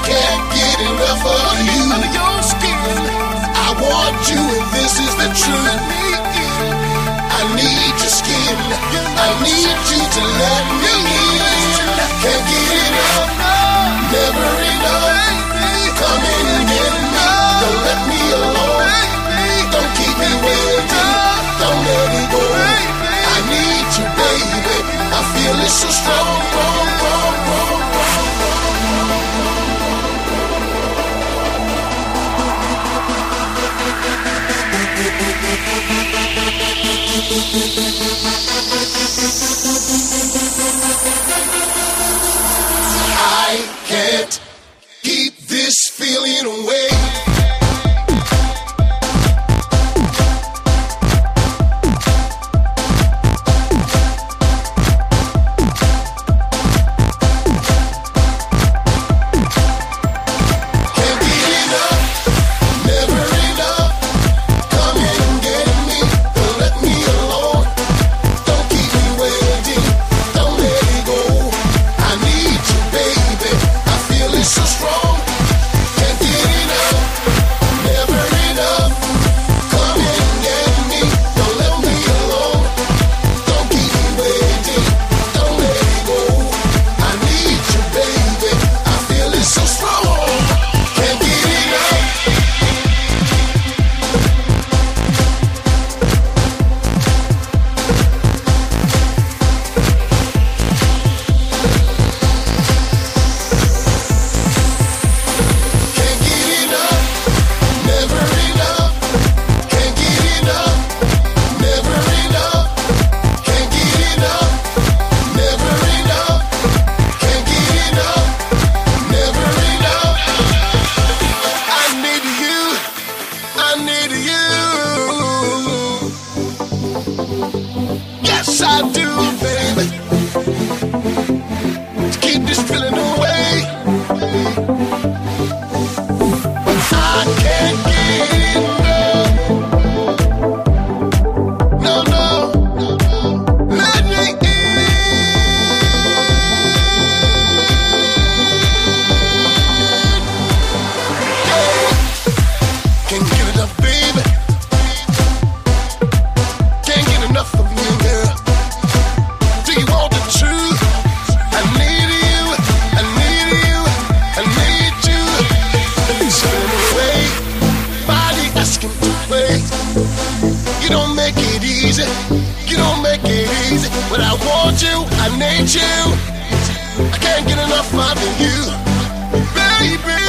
can't get enough of you. Under your skin, I want you, and this is the truth. I need your skin. I need you to let me in. Can't get enough, never enough. Come in and get me. Don't let me alone. Don't keep me waiting. Don't let it go. I need you, baby. I feel it so strong, strong, strong, strong, I can't keep this feeling away. So strong, can't get I need you. I can't get enough of you, baby.